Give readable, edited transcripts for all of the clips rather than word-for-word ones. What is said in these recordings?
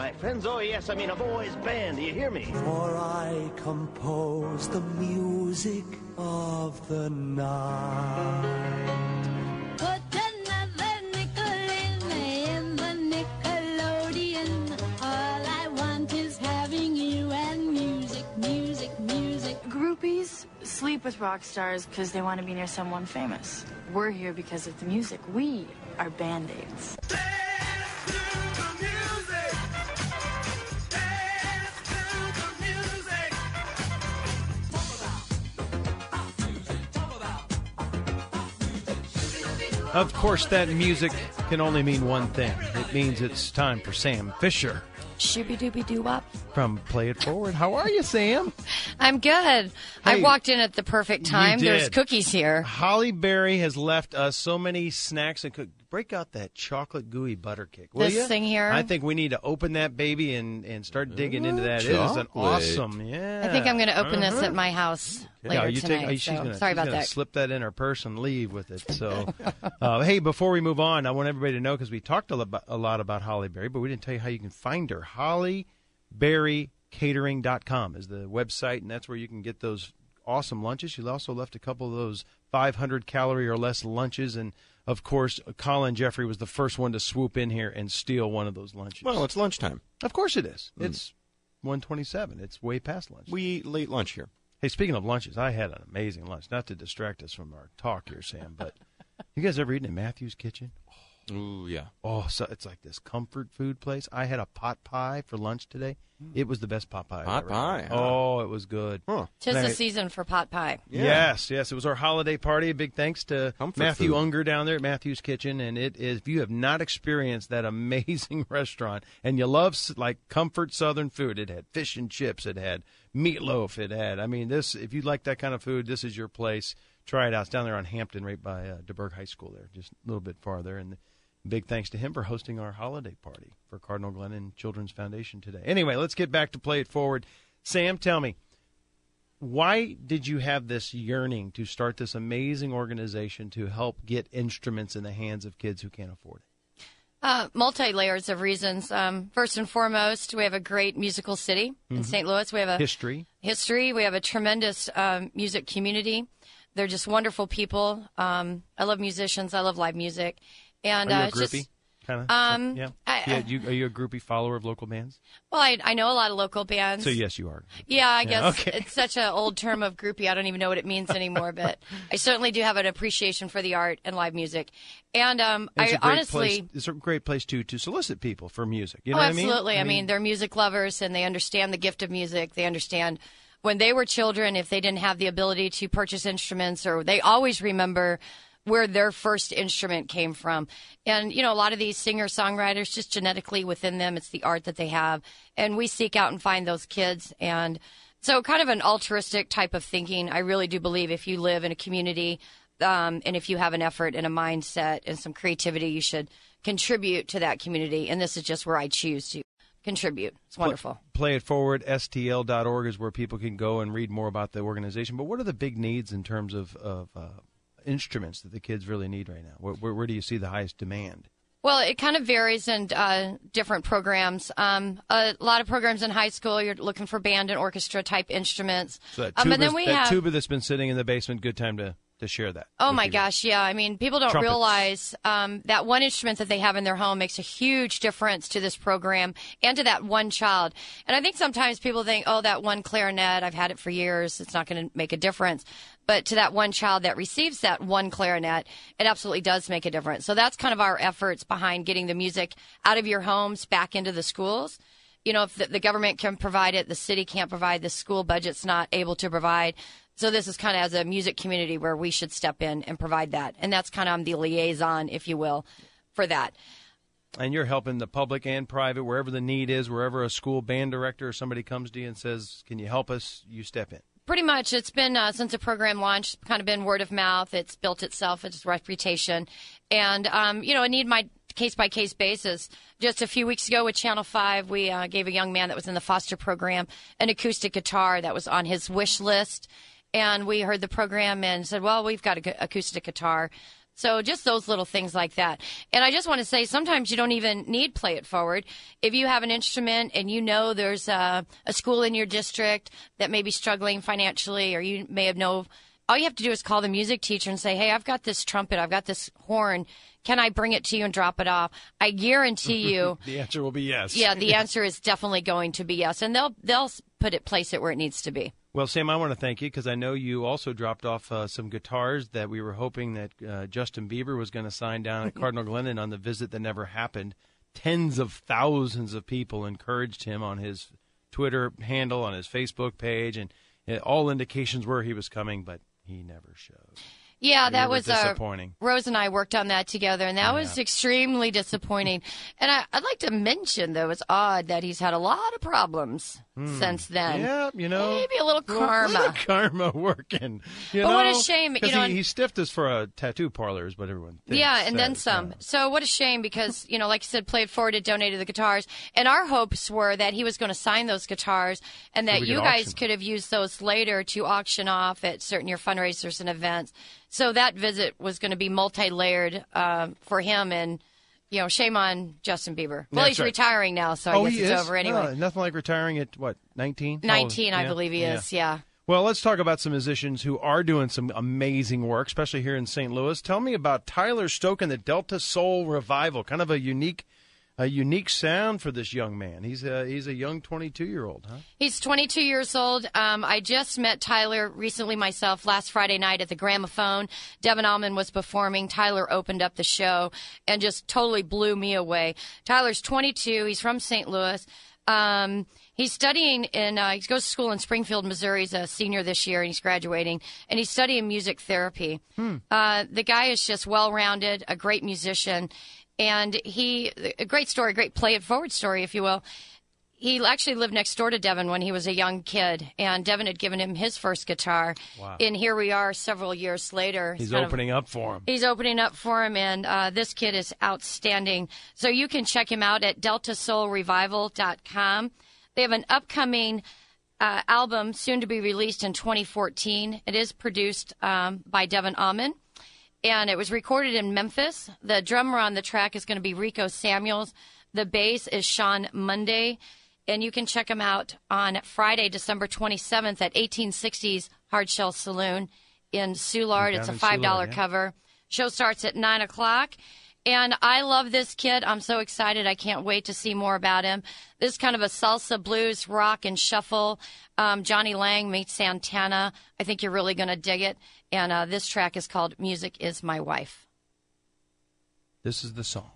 my friends. Oh, yes, I mean a boys' band. Do you hear me? For I compose the music of the night. Put another nickel in the Nickelodeon. All I want is having you and music, music, music. Groupies sleep with rock stars because they want to be near someone famous. We're here because of the music. We are Band-Aids. Of course, that music can only mean one thing. It means it's time for Sam Fisher Shooby-dooby-doo-wop. from Play It Forward. How are you, Sam? I'm good. I Hey, walked in at the perfect time. you There's did. cookies here. Holly Berry has left us so many snacks and break out that chocolate gooey butter cake, will This ya? thing here? I think we need to open that baby and start digging into that. It is an chocolate. awesome, yeah. I think I'm going to open this at my house later you tonight. she's so gonna, sorry she's about gonna that. slip that in her purse and leave with it. So, hey, before we move on, I want everybody to know, because we talked a lot about Holly Berry, but we didn't tell you how you can find her. HollyBerryCatering.com is the website, and that's where you can get those awesome lunches. She also left a couple of those 500-calorie or less lunches, and of course, Colin Jeffrey was the first one to swoop in here and steal one of those lunches. Well, it's lunchtime. Of course it is. It's 1:27. It's way past lunch. We eat late lunch here. Hey, speaking of lunches, I had an amazing lunch. Not to distract us from our talk here, Sam, but you guys ever eaten in Matthew's Kitchen? Ooh, yeah. Oh, so it's like this comfort food place. I had a pot pie for lunch today. It was the best pot pie. I've Pot ever pie, had. huh? Oh, it was good. Huh. Tis And the I- season for pot pie. Yeah. Yes. It was our holiday party. A big thanks to Comfort Matthew food. Unger down there at Matthew's Kitchen. And it is, if you have not experienced that amazing restaurant and you love like comfort Southern food, it had fish and chips, it had meatloaf, it had, I mean, this, if you like that kind of food, this is your place. Try it out. It's down there on Hampton, right by DeBerg High School there, just a little bit farther. And big thanks to him for hosting our holiday party for Cardinal Glennon Children's Foundation today. Anyway, let's get back to Play It Forward. Sam, tell me, why did you have this yearning to start this amazing organization to help get instruments in the hands of kids who can't afford it? Multi-layers of reasons. First and foremost, we have a great musical city in St. Louis. We have a History. We have a tremendous music community. They're just wonderful people. I love musicians. I love live music. And Are you a it's groupie? just, Kind of? I- Are you a groupie follower of local bands? well, I know a lot of local bands. So, yes, you are. Yeah, I guess okay. it's such an old term of groupie. I don't even know what it means anymore, but I certainly do have an appreciation for the art and live music. And It's a great place to solicit people for music. You know what I mean? absolutely. I mean, they're music lovers and they understand the gift of music. They understand when they were children, if they didn't have the ability to purchase instruments, or they always remember where their first instrument came from. And, a lot of these singer-songwriters, just genetically within them, it's the art that they have. And we seek out and find those kids. And so kind of an altruistic type of thinking. I really do believe if you live in a community and if you have an effort and a mindset and some creativity, you should contribute to that community. And this is just where I choose to contribute. It's wonderful. Play It Forward, STL.org is where people can go and read more about the organization. But what are the big needs in terms of instruments that the kids really need right now? Where do you see the highest demand? Well, it kind of varies in different programs. A lot of programs in high school, you're looking for band and orchestra type instruments. So that But then we have tuba that's been sitting in the basement, good time to share that. Oh, with my people. gosh, yeah. I mean, people don't Trumpets. realize that one instrument that they have in their home makes a huge difference to this program and to that one child. And I think sometimes people think, oh, that one clarinet, I've had it for years, it's not going to make a difference. But to that one child that receives that one clarinet, it absolutely does make a difference. So that's kind of our efforts behind getting the music out of your homes back into the schools. If the government can provide it, the city can't provide, the school budget's not able to provide. So this is kind of as a music community where we should step in and provide that. And that's kind of the liaison, if you will, for that. And you're helping the public and private, wherever the need is, wherever a school band director or somebody comes to you and says, can you help us, you step in. Pretty much. It's been, since the program launched, kind of been word of mouth. It's built itself, its reputation. And, I need my case-by-case basis. Just a few weeks ago with Channel 5, we gave a young man that was in the foster program an acoustic guitar that was on his wish list. And we heard the program and said, well, we've got an acoustic guitar. So just those little things like that. And I just want to say sometimes you don't even need Play It Forward. If you have an instrument and you know there's a school in your district that may be struggling financially, or you may have all you have to do is call the music teacher and say, hey, I've got this trumpet, I've got this horn. Can I bring it to you and drop it off? I guarantee you. The answer will be yes. Yeah, the answer is definitely going to be yes. And they'll place it where it needs to be. Well, Sam, I want to thank you because I know you also dropped off some guitars that we were hoping that Justin Bieber was going to sign down at Cardinal Glennon on the visit that never happened. Tens of thousands of people encouraged him on his Twitter handle, on his Facebook page, and all indications were he was coming, but he never showed. Yeah, that was disappointing. Rose and I worked on that together, and that was extremely disappointing. And I'd like to mention, though, it's odd that he's had a lot of problems since then. Yeah, maybe a little karma. A little karma working. But what a shame. He stiffed us for a tattoo parlor is what everyone thinks. Yeah, and then some. Yeah. So what a shame because, like you said, Play It Forward had donated the guitars. And our hopes were that he was going to sign those guitars and that you guys could have used those later to auction off at certain your fundraisers and events. So that visit was going to be multi-layered for him, and shame on Justin Bieber. Well, he's retiring now, so I guess it's over anyway. Nothing like retiring at what, 19? 19, I believe he is. Yeah. Well, let's talk about some musicians who are doing some amazing work, especially here in St. Louis. Tell me about Tyler Stoke and the Delta Soul Revival. Kind of a unique sound for this young man. He's a young 22-year-old, huh? He's 22 years old. I just met Tyler recently myself last Friday night at the Gramophone. Devin Allman was performing. Tyler opened up the show and just totally blew me away. Tyler's 22. He's from St. Louis. He's studying he goes to school in Springfield, Missouri. He's a senior this year, and he's graduating. And he's studying music therapy. The guy is just well-rounded, a great musician. And a great story, great Play It Forward story, if you will. He actually lived next door to Devin when he was a young kid, and Devin had given him his first guitar. Wow. And here we are several years later. He's opening up for him. He's opening up for him, and this kid is outstanding. So you can check him out at deltasoulrevival.com. They have an upcoming album soon to be released in 2014. It is produced by Devin Allman. And it was recorded in Memphis. The drummer on the track is going to be Rico Samuels. The bass is Sean Monday. And you can check him out on Friday, December 27th at 1860s Hardshell Saloon in Soulard. It's a $5 cover. Show starts at 9 o'clock. And I love this kid. I'm so excited. I can't wait to see more about him. This is kind of a salsa, blues, rock, and shuffle. Johnny Lang meets Santana. I think you're really going to dig it. And this track is called Music Is My Wife. This is the song.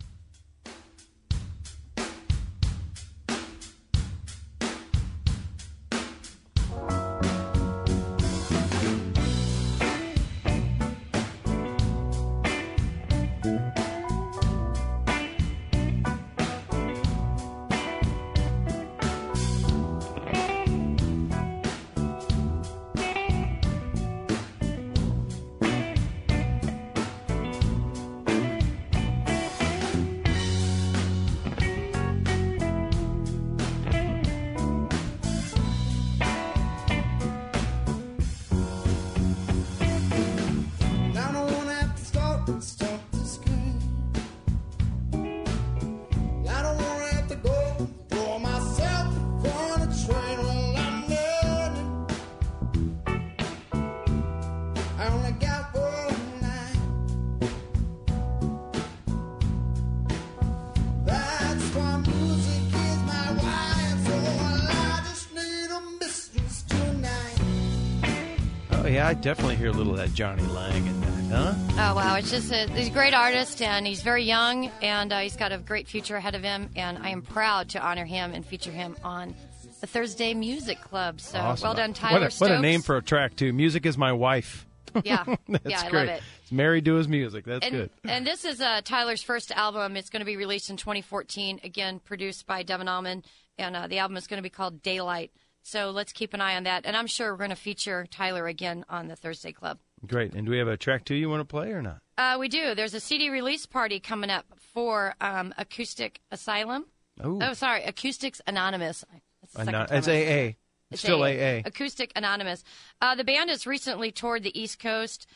Yeah, I definitely hear a little of that Johnny Lang in that, huh? Oh, wow. It's just he's a great artist, and he's very young, and he's got a great future ahead of him, and I am proud to honor him and feature him on the Thursday Music Club. So awesome. Well done, Tyler Stokes. What a name for a track, too. Music Is My Wife. Yeah. That's I great. love it. It's married to his music. That's good. And this is Tyler's first album. It's going to be released in 2014, again, produced by Devin Allman, and the album is going to be called Daylight. So let's keep an eye on that. And I'm sure we're going to feature Tyler again on the Thursday Club. Great. And do we have a track 2 you want to play or not? We do. There's a CD release party coming up for Acoustic Asylum. Ooh. Oh, sorry, Acoustics Anonymous. It's AA. It's still AA. Acoustic Anonymous. The band has recently toured the East Coast.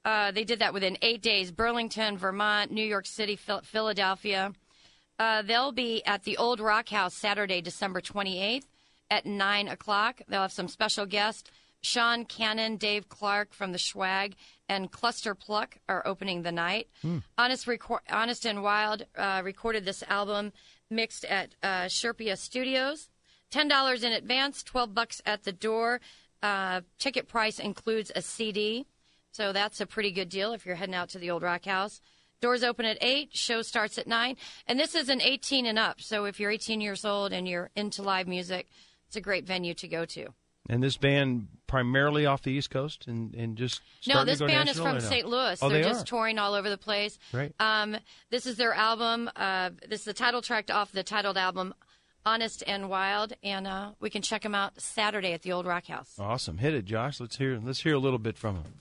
They did that within 8 days. Burlington, Vermont, New York City, Philadelphia. They'll be at the Old Rock House Saturday, December 28th at 9 o'clock. They'll have some special guests. Sean Cannon, Dave Clark from the Schwag, and Cluster Pluck are opening the night. Honest and Wild recorded this album mixed at Sherpia Studios. $10 in advance, $12 at the door. Ticket price includes a CD, so that's a pretty good deal if you're heading out to the Old Rock House. Doors open at 8, show starts at 9, and this is an 18 and up, so if you're 18 years old and you're into live music, it's a great venue to go to. And this band primarily off the East Coast and just No, this to go band is national, from St. Louis. Oh, They're they just are? touring all over the place. Right. This is their album. This is the title track off the titled album, Honest and Wild, and we can check them out Saturday at the Old Rock House. Awesome. Hit it, Josh. Let's hear a little bit from them.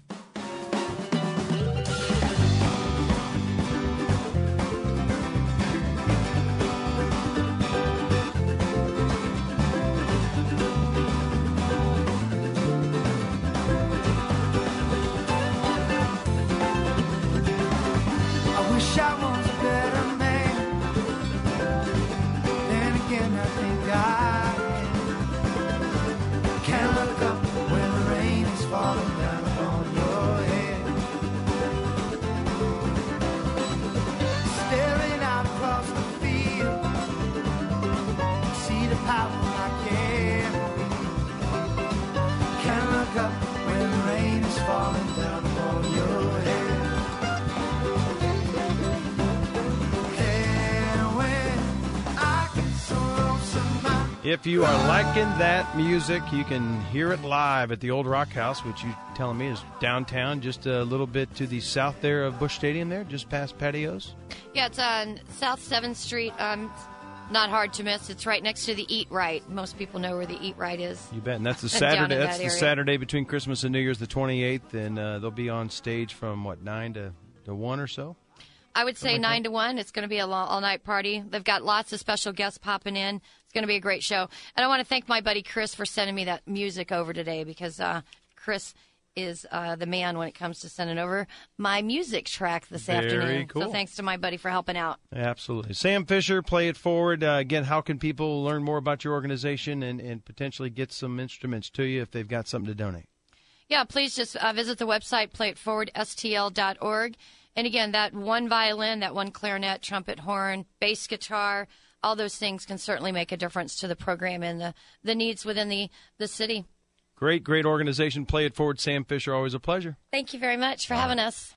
I wish I was a better man. Then again, I think I am. Can't look up when the rain is falling down on your head. Staring out across the field, see the power I carry. Can't look up when the rain is falling down on your head. If you are liking that music, you can hear it live at the Old Rock House, which you telling me is downtown, just a little bit to the south there of Busch Stadium there, just past Patios. Yeah, it's on South 7th Street. Not hard to miss. It's right next to the Eat Right. Most people know where the Eat Right is. You bet. And that's the Down in Saturday. that That's the area. Saturday between Christmas and New Year's, the 28th, and they'll be on stage from 9 to 1 or so. I would say 9 to 1. It's going to be a all-night party. They've got lots of special guests popping in. It's going to be a great show. And I want to thank my buddy Chris for sending me that music over today because Chris is the man when it comes to sending over my music track this afternoon. cool. So thanks to my buddy for helping out. Absolutely. Sam Fisher, Play It Forward. Again, how can people learn more about your organization and potentially get some instruments to you if they've got something to donate? Yeah, please just visit the website, playitforwardstl.org. And again, that one violin, that one clarinet, trumpet, horn, bass guitar, all those things can certainly make a difference to the program and the needs within the city. Great organization. Play It Forward. Sam Fisher, always a pleasure. Thank you very much for having us.